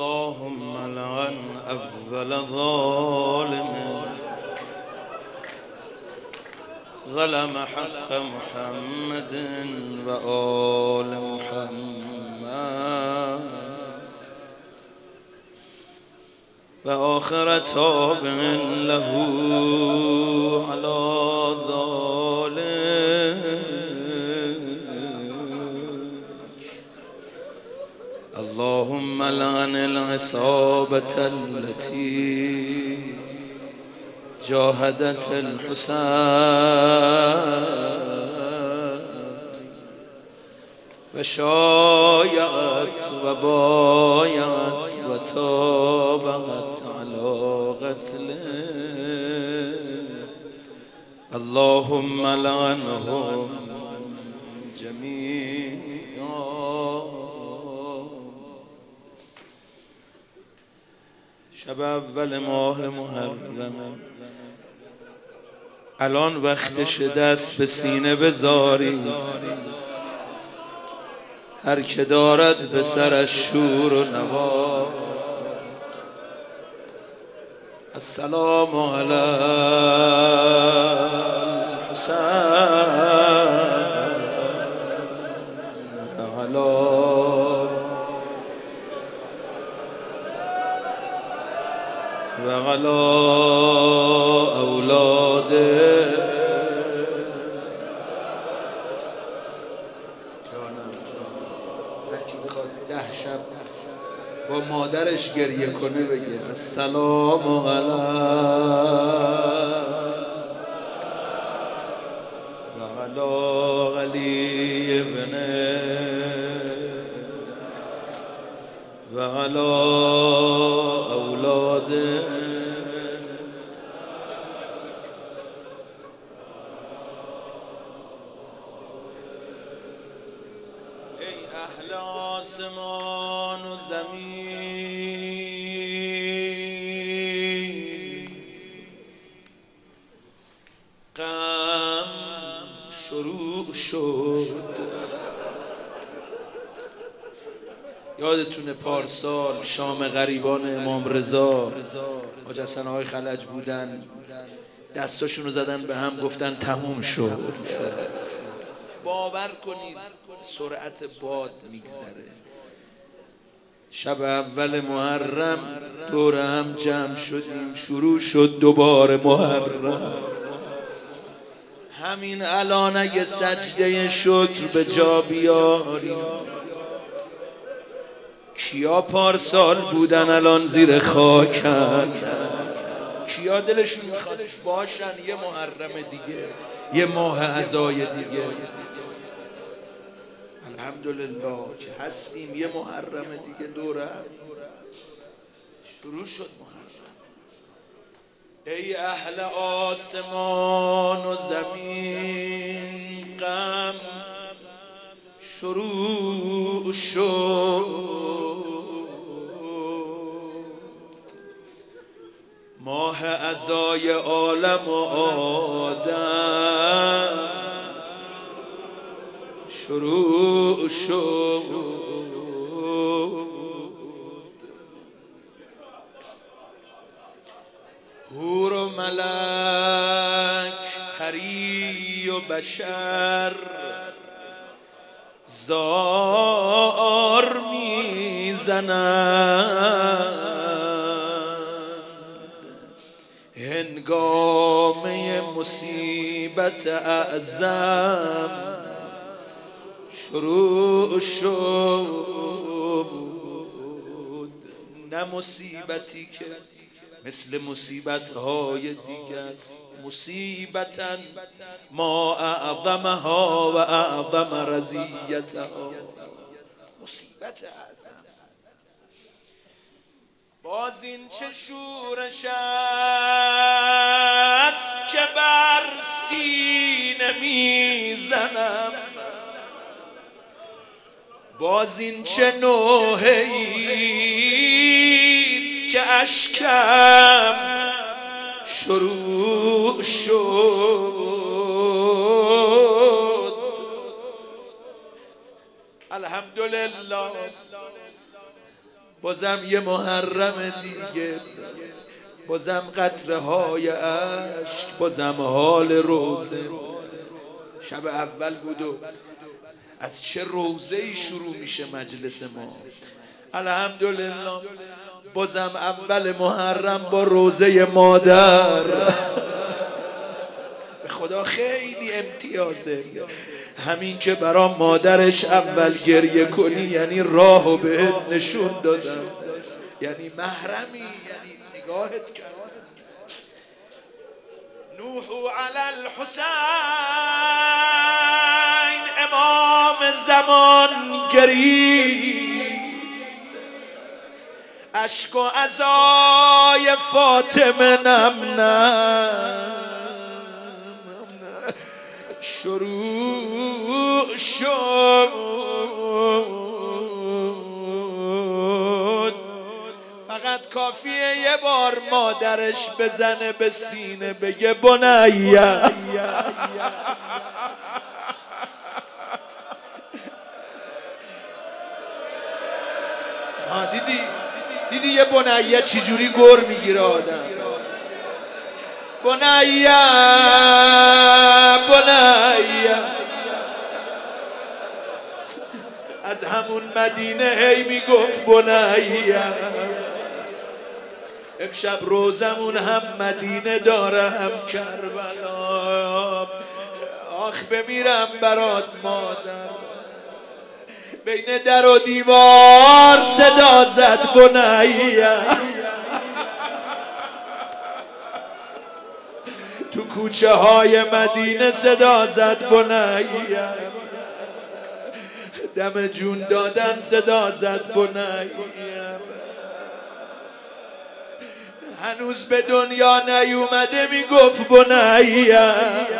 اللهم لعن أول ظالم ظلم حق محمد وآل محمد وآخر تابع له على ذلك. اللهم لعن العصابة التي جاهدت الحسين وشايعت وبايعت وتابعت على قتله. اللهم لعنهم جميعا. شب اول ماه محرم، الان وقتش دست به سینه بذاری. هر که دارد به سرش شور و نوا. السلام علی الحسین و علی اولاده. هرکی بخواد 10 شب با مادرش گریه کنه بگه السلام علی و علی ابن و علی اولاده. ای اهل آسمان و زمین، غم شروع شد. یادتونه پارسال شام غریبان امام رضا حاج حسن آقای خلج بودن، دستاشون رو زدن به هم گفتن تموم شد. باور کنید سرعت باد میگذره. شب اول محرم دور هم جمع شدیم، شروع شد دوباره محرم. همین الان اگه سجده شکر به جا بیاریم، کیا پارسال بودن الان زیر خاکن؟ کیا دلشون میخواست باشن یه محرم دیگه، یه ماه عزای دیگه؟ الحمدلله که هستیم. یه محرم دیگه دوره شروع شد محرم. ای اهل آسمان و زمین، غم شروع شد. ماه عزای عالم و آدم شروع شد. حور و ملک، پری و بشر زار میزنند. هنگامه مصیبت اعظم شروع شد. نه مصیبتی که مثل مصیبت‌های دیگه است. مصیبتاً ما اعظمها و اعظم رضیتها. مصیبت اعظم. باز این چه شورش است که بر سینه میزنم. باز این چه نوحه‌ایست که اشکم شروع شد. الحمدلله بازم یه محرم دیگه، بازم قطره های عشق، بازم حال روزه. شب اول بود و از چه روزه‌ای شروع میشه مجلس ما. الحمدلله بازم اول محرم با روزه مادر. به خدا خیلی امتیازه. همین که برا مادرش اول گریه کنی یعنی راهو بهت نشون دادم، یعنی محرمی، یعنی نگاهت کرد. نوح علی الحسین، امام زمان گریست، اشک و عزای فاطمه نم نم شروع شد. فقط کافیه یه بار مادرش بزنه به سینه بگه بنیه. دیدی یه بنیه چجوری گر میگیره آدم. بنیه بنیه، از همون مدینه هی میگفت بنیه. امشب روزمون هم مدینه داره هم کربلا. آخ بمیرم برات مادر. بین در و دیوار صدا زد بنیه. تو کوچه های مدینه صدا زد بنیه. دم جون دادن صدا زد بنیه. هنوز به دنیا نیومده میگفت بنیه.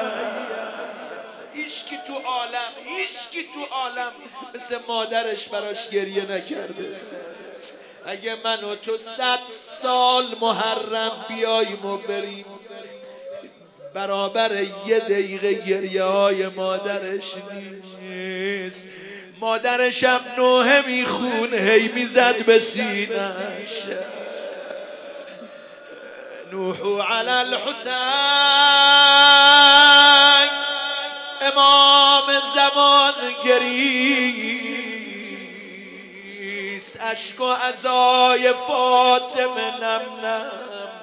هیچکی تو عالم مثل مادرش براش گریه نکرده. اگه من و تو 100 سال محرم بیاییم و بریم برابر یه دقیقه گریه های مادرش نیست. مادرش هم نوحه میخون هی میزد به سینه‌اش. نوح علی الحسین، امام زمان گریست، اشک و عزای فاطمه نم نم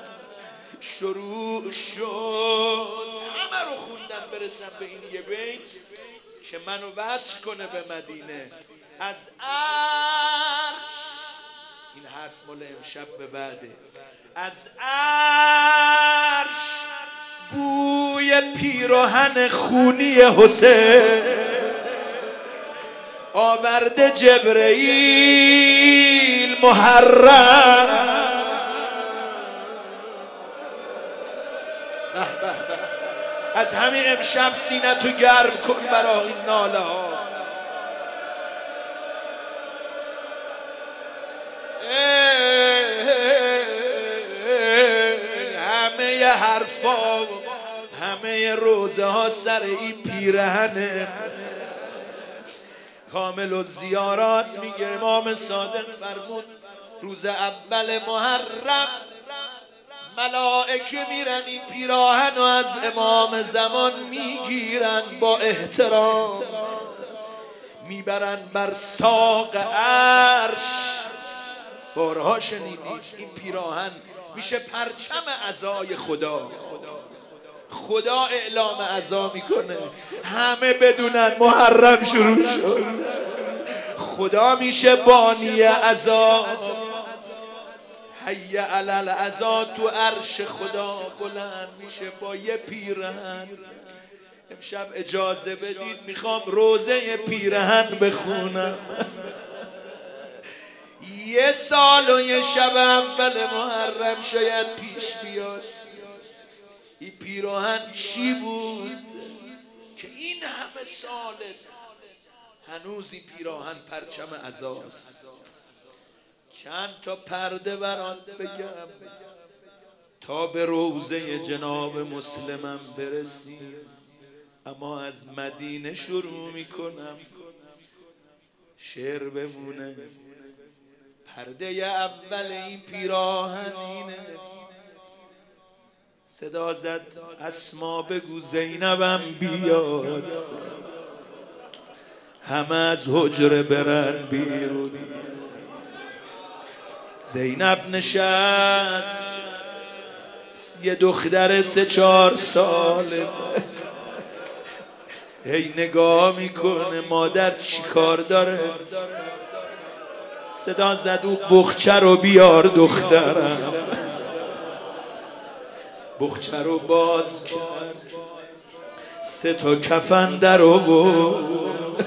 شروع شد. همه رو خوندم برسم به این یه بیت که منو وصل کنه به مدینه. از عرش، این حرف مال امشب به بعده، از عرش بوی پیراهن خونی حسین آورده جبرئیل محرم. از همین امشب سینه تو گرم کن برای این ناله ها. همه حرفا همه روزه ها سر این پیرهنه. کامل و زیارات میگه امام صادق فرمود روز اول محرم ملائکه میرن این پیراهن و از امام زمان میگیرن، با احترام میبرن بر ساق عرش. بارها شنیدید این پیراهن میشه پرچم عزای خدا. خدا اعلام عزا میکنه همه بدونن محرم شروع شد. خدا میشه بانی عزا. حی علی العزا تو عرش خدا بلند میشه با یه پیرهن. امشب اجازه بدید میخوام روزه پیرهن بخونم. یه سال و یه شب اول محرم شاید پیش بیاد. این پیراهن چی بود که این همه ساله هنوز این پیراهن پرچم عزاست. چند تا پرده برات بگم تا به روزه جناب مسلمم برسیم. اما از مدینه شروع میکنم، شعر بمونه. پرده اول این پیراهنینه. صدا زد اسما بگو زینبم بیاد، همه از حجره برن بیرون. زینب نشست، یه دختر 3-4 ساله، هی نگاه میکنه مادر چی کار داره. صدا زد او بخچه رو بیار دخترم. بخچه رو باز کرد، 3 تا کفن در آورد.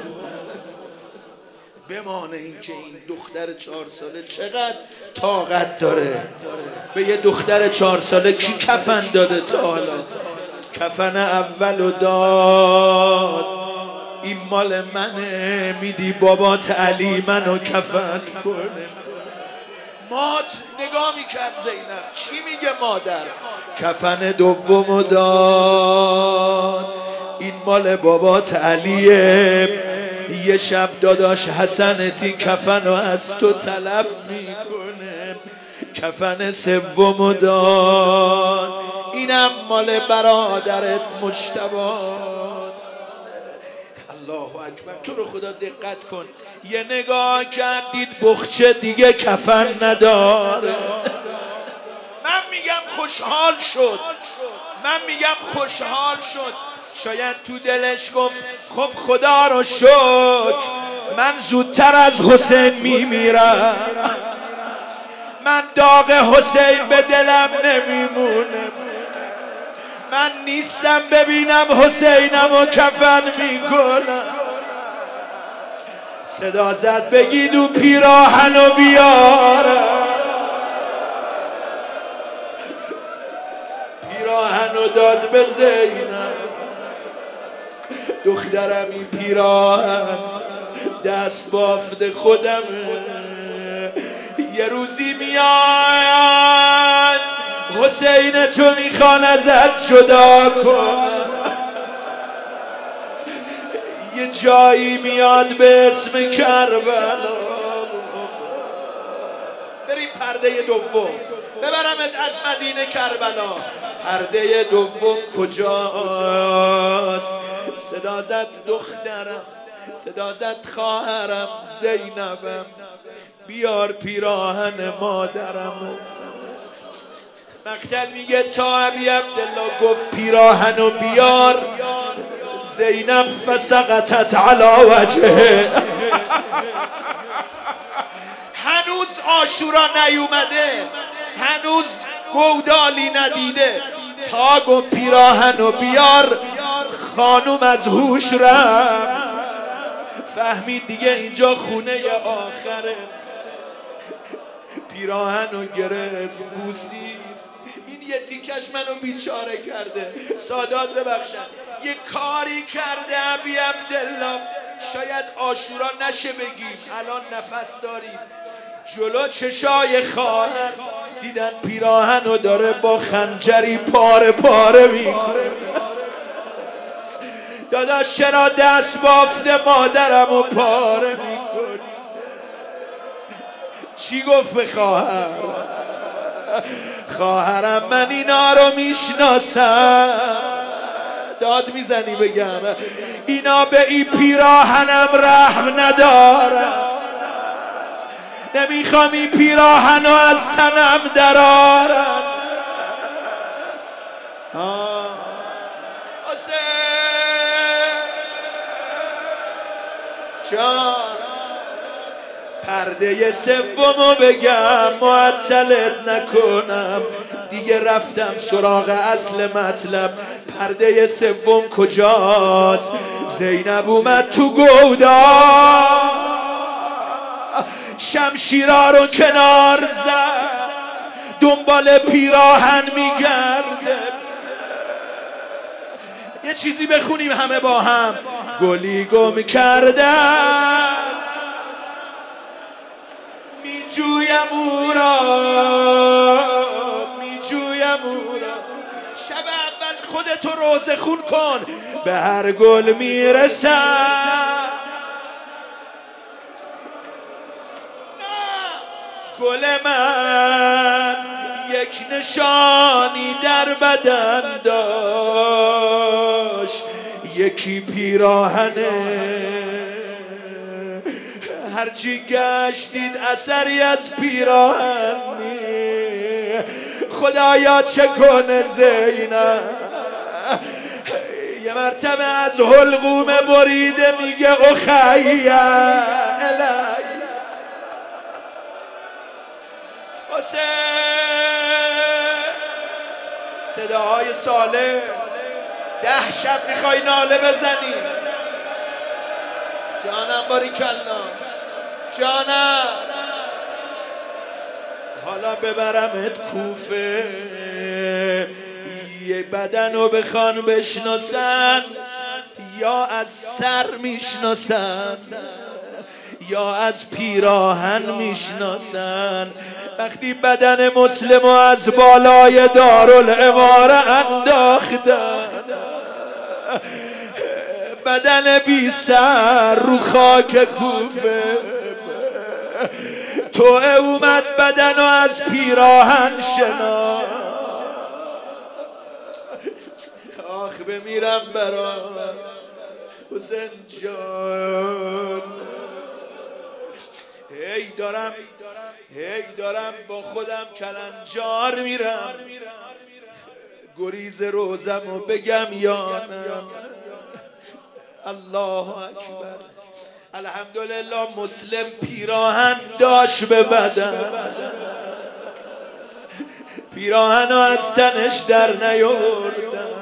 بمانه این که این دختر 4 ساله چقدر طاقت داره. به یه دختر 4 ساله کی کفن داده تا حالا؟ کفن اولو داد، این مال منه، میدی بابات علی منو کفن کنه. مات نگاه میکرد زینب چی میگه مادر. کفن دومو داد، این مال بابات علیه، یه شب داداش حسنتی کفنو از تو طلب میکنه. کفن سومو داد، اینم مال برادرت مجتباست. الله اکبر. تو رو خدا دقت کن، یه نگاه کردید بخچه دیگه کفن نداره. من میگم خوشحال شد، من میگم خوشحال شد. شاید تو دلش گفت خب خدا رو شکر من زودتر از حسین میمیرم، من داغ حسین به دلم نمیمونه، من نیستم ببینم حسینم و کفن میکنم. صدا زد بگید او پیراهنو بیارم. پیراهنو داد به زینب. دخترم این پیراهن دست بافت خودمه، یه روزی میاد حسین تو میخوان ازت جدا کنم، یه جایی میاد به اسم کربلا. بریم پرده دوم، ببرمت از مدینه کربلا. پرده دوم کجاست؟ صدا زد دخترم، صدا زد خواهرم زینبم، بیار پیراهن مادرم. مقتل میگه تا ابی عبدالله گفت پیراهنو بیار، زینب فسقطت علی وجهه. هنوز عاشورا نیومده، هنوز گودالی ندیده، تا گفت پیراهنو بیار خانوم از هوش رفت. فهمید دیگه اینجا خونه آخره. پیراهنو گرفت بوسید. این یه تیکش منو بیچاره کرده، سادات ببخشن، یه کاری کرده ابی عبدالله شاید عاشورا نشه بگیم، الان نفس دارید. جلو چشای خواهر دیدن پیراهنو داره با خنجری پاره پاره میکنه. داداش چرا دست بافت مادرمو پاره میکنی؟ چی گفت به خواهر؟ خواهرم من اینا رو میشناسم. داد میزنی بگم اینا به این پیراهنم رحم ندارم، نمیخوام این پیراهنو از تنم درارم. جان پرده سومو بگم معطلت نکنم، دیگه رفتم سراغ اصل مطلب. پرده سوم کجاست؟ زینب اومد تو گودا، شمشیرا رو کنار زد، دنبال پیراهن میگرده. یه چیزی بخونیم همه با هم. گلی گم کردن میجویم او را، میجویم او را. شب اول خودتو روزه خون کن، به هر گل میرسم. گل من یک نشانی در بدن داشت، یکی پیراهنه. هرچی گشتید اثری از پیراهن نی. خدایا چه کنه زینب یه مرتبه از حلقوم بریده میگه اخیه الی حسین. صداهای ساله 10 شب میخوای ناله بزنی. جانم باریکالله جانم. حالا ببرمت کوفه، یه بدن رو بخوان بشناسن، یا از سر میشناسن یا از پیراهن میشناسن. وقتی بدن مسلم از بالای دارالاماره انداختن، بدن بی سر رو خاک کوفه، تو اومد بدن رو از پیراهن شنا. آخ بمیرم برا حسین جان. هی دارم با خودم کلنجار میرم، گریز روزم و بگم یانم. الله اکبر. الحمدلله مسلم پیراهن داشت به بدن، پیراهن از تنش در نیاوردن.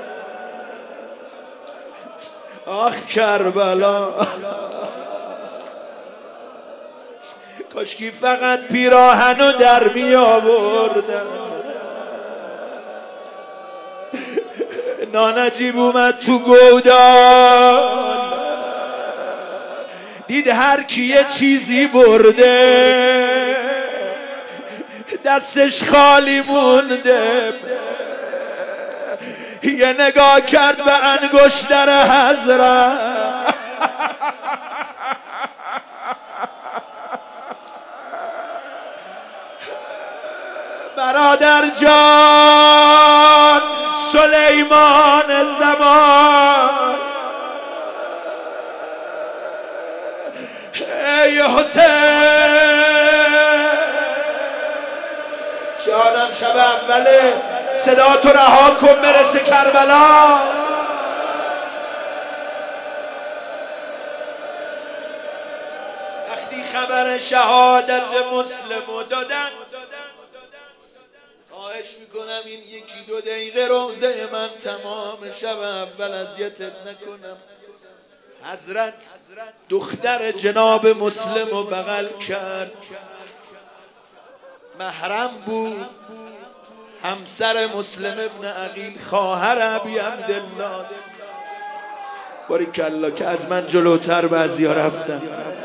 آخ کربلا، کاشکی فقط پیراهنو در می آوردن. نانجیب اومد تو گودال، دید هر کی یه چیزی برده، دستش خالی مونده. یه نگاه کرد به انگشتر حضرت، برادر جان سلیمان زمان، ای حسین جانم. شب اوله صدا تو رها کن برسه کربلا. وقتی خبر شهادت مسلمو دادن، خواهش میکنم این 1-2 دقیقه روزه من تمام شب اول اذیتت نکنم. حضرت دختر جناب مسلم رو بغل کرد، محرم بود، همسر مسلم ابن عقیل خواهر ابی عبدالله است. باریکالله که از من جلوتر بعضیا رفتن.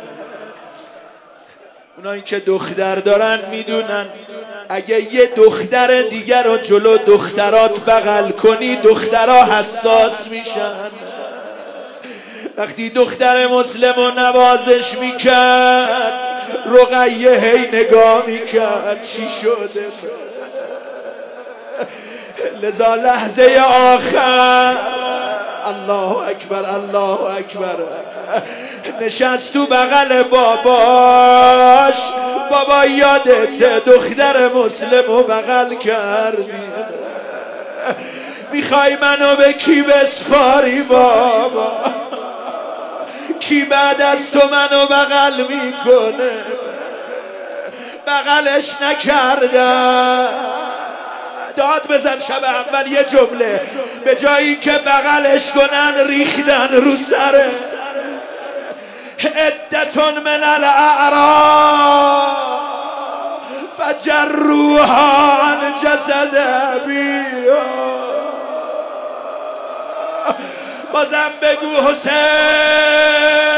اونایی که دختر دارن میدونن اگه یه دختر دیگر رو جلو دخترات بغل کنی دخترها حساس میشن. وقتی دختر مسلم رو نوازش میکرد رقیه هی نگاه میکرد چی شده. لذا لحظه آخر الله اکبر الله اکبر نشست تو بغل باباش. بابا یادت دختر مسلم رو بغل کردی، میخوای منو به کی بسپاری بابا؟ کی بعد از تو منو بغل میکنه؟ بغلش نکردم. داد بزن شب اول یه جمله، به جایی که بغلش کنن ریختن رو سره. عدتون من الاعراب فجروها عن جسد ابی. بازم بگو حسین